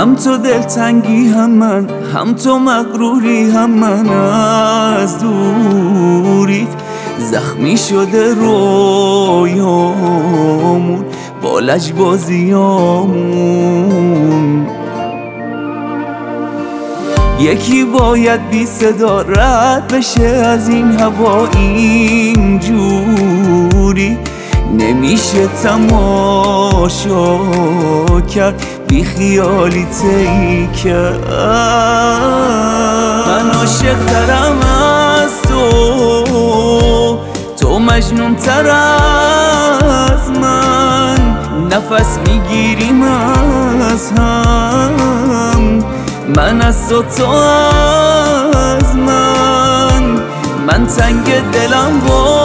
هم تو دلتنگی هم من، هم تو مغروری هم من. از دوریت زخمی شده رویامون با لجبازیامون. یکی باید بی صدا رد بشه از این هوا، اینجوری نمیشه تماشا کرد، بی خیالی تی کرد. من عاشق ترم از تو مجنون تر از من، نفس میگیریم از هم، من از تو از من تنگ دلم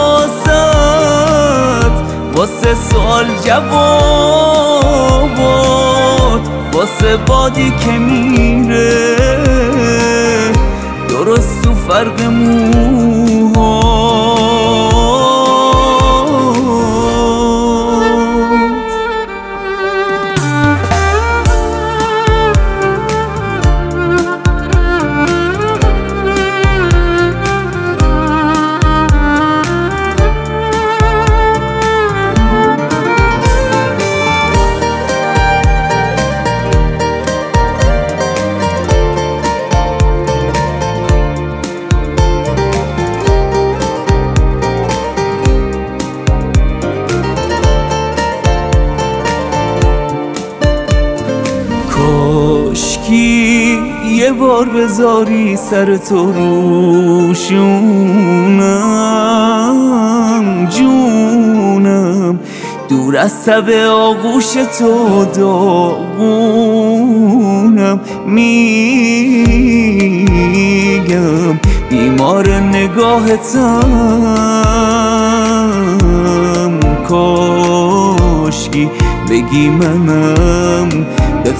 واسه سوال جوابات، واسه بادی که میره درست تو فرق موهات. کاشکی یه بار بذاری سر تو روشونم، جونم دور از تب آغوش تو داغونم. میگم بیمار نگاهتم، کاشکی بگی منم به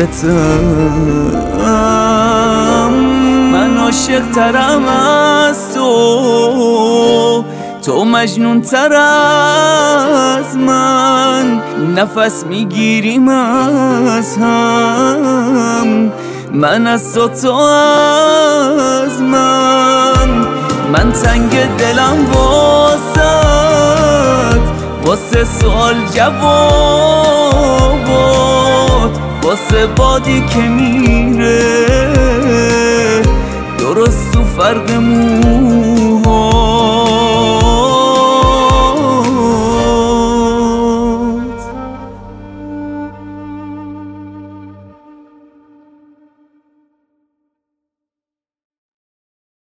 فکرتم. من عاشق ترم از تو مجنون تر از من، نفس میگیریم از هم، من از تو از من تنگ دلم واسه سوال جوابات، واسه بادی که میره